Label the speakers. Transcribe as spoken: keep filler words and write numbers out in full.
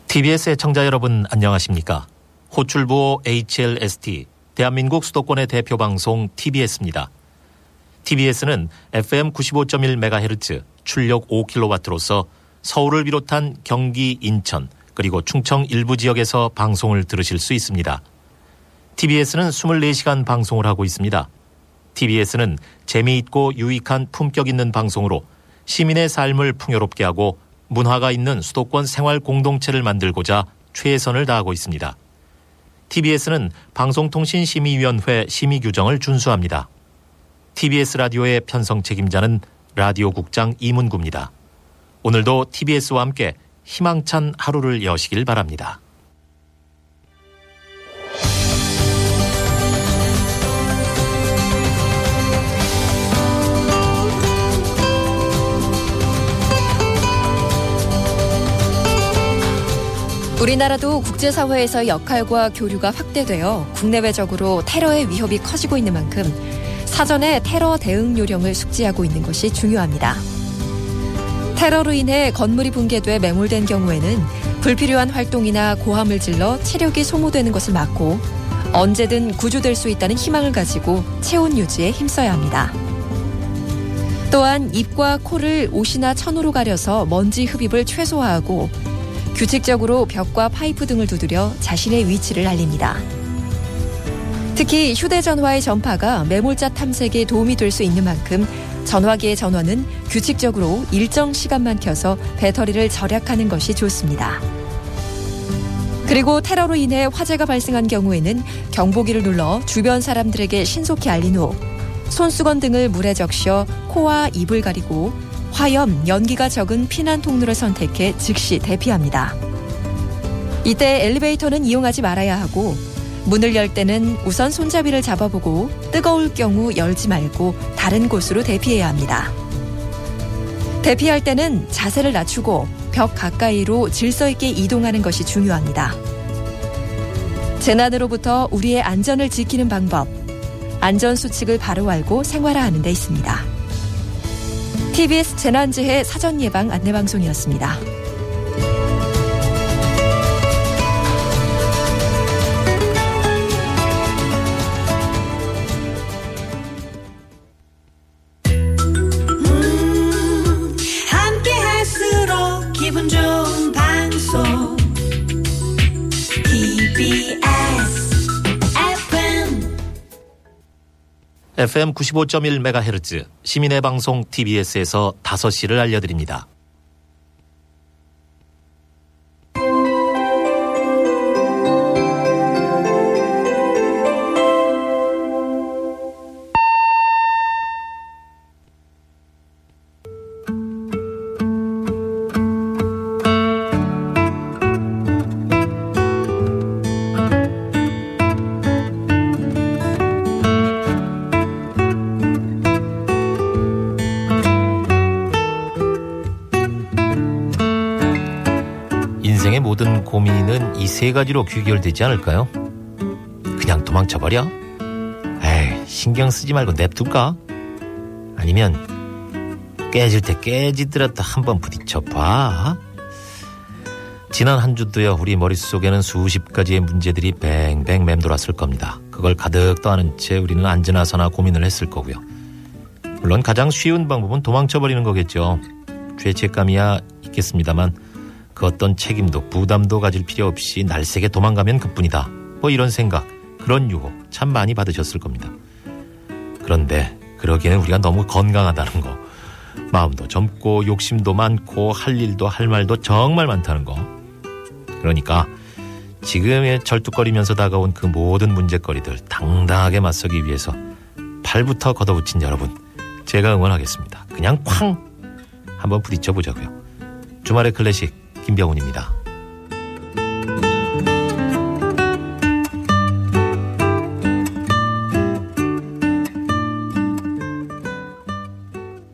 Speaker 1: 티비에스 애청자 여러분 안녕하십니까? 호출부호 에이치엘에스티 대한민국 수도권의 대표 방송 티비에스입니다. 티비에스는 에프엠 구십오 점 일 메가헤르츠 출력 오 킬로와트로서 서울을 비롯한 경기, 인천 그리고 충청 일부 지역에서 방송을 들으실 수 있습니다. 티비에스는 이십사 시간 방송을 하고 있습니다. 티비에스는 재미있고 유익한 품격 있는 방송으로 시민의 삶을 풍요롭게 하고 문화가 있는 수도권 생활 공동체를 만들고자 최선을 다하고 있습니다. 티비에스는 방송통신심의위원회 심의 규정을 준수합니다. 티비에스 라디오의 편성 책임자는 라디오국장 이문구입니다. 오늘도 티비에스와 함께 희망찬 하루를 여시길 바랍니다.
Speaker 2: 우리나라도 국제사회에서 역할과 교류가 확대되어 국내외적으로 테러의 위협이 커지고 있는 만큼 사전에 테러 대응 요령을 숙지하고 있는 것이 중요합니다. 테러로 인해 건물이 붕괴돼 매몰된 경우에는 불필요한 활동이나 고함을 질러 체력이 소모되는 것을 막고 언제든 구조될 수 있다는 희망을 가지고 체온 유지에 힘써야 합니다. 또한 입과 코를 옷이나 천으로 가려서 먼지 흡입을 최소화하고 규칙적으로 벽과 파이프 등을 두드려 자신의 위치를 알립니다. 특히 휴대전화의 전파가 매몰자 탐색에 도움이 될 수 있는 만큼 전화기의 전원은 규칙적으로 일정 시간만 켜서 배터리를 절약하는 것이 좋습니다. 그리고 테러로 인해 화재가 발생한 경우에는 경보기를 눌러 주변 사람들에게 신속히 알린 후 손수건 등을 물에 적셔 코와 입을 가리고 화염, 연기가 적은 피난 통로를 선택해 즉시 대피합니다. 이때 엘리베이터는 이용하지 말아야 하고 문을 열 때는 우선 손잡이를 잡아보고 뜨거울 경우 열지 말고 다른 곳으로 대피해야 합니다. 대피할 때는 자세를 낮추고 벽 가까이로 질서 있게 이동하는 것이 중요합니다. 재난으로부터 우리의 안전을 지키는 방법, 안전수칙을 바로 알고 생활화하는 데 있습니다. 티비에스 재난재해 사전예방 안내방송이었습니다.
Speaker 3: 음, 함께할수록 기분 좋은 방송 티비에스
Speaker 1: 에프엠 구십오 점 일 메가헤르츠 시민의 방송 티비에스에서 다섯 시를 알려드립니다. 인생의 모든 고민은 이 세 가지로 귀결되지 않을까요? 그냥 도망쳐버려? 에이, 신경 쓰지 말고 냅둘까? 아니면 깨질 때 깨지더라도 한번 부딪혀봐. 지난 한 주도요, 우리 머릿속에는 수십 가지의 문제들이 뱅뱅 맴돌았을 겁니다. 그걸 가득 떠안은 채 우리는 앉으나서나 고민을 했을 거고요. 물론 가장 쉬운 방법은 도망쳐버리는 거겠죠. 죄책감이야 있겠습니다만 그 어떤 책임도 부담도 가질 필요 없이 날쌔게 도망가면 그뿐이다. 뭐 이런 생각, 그런 유혹 참 많이 받으셨을 겁니다. 그런데 그러기에는 우리가 너무 건강하다는 거, 마음도 젊고 욕심도 많고 할 일도 할 말도 정말 많다는 거. 그러니까 지금의 절뚝거리면서 다가온 그 모든 문제거리들 당당하게 맞서기 위해서 팔부터 걷어붙인 여러분, 제가 응원하겠습니다. 그냥 쾅! 한번 부딪혀보자고요. 주말의 클래식 김병훈입니다.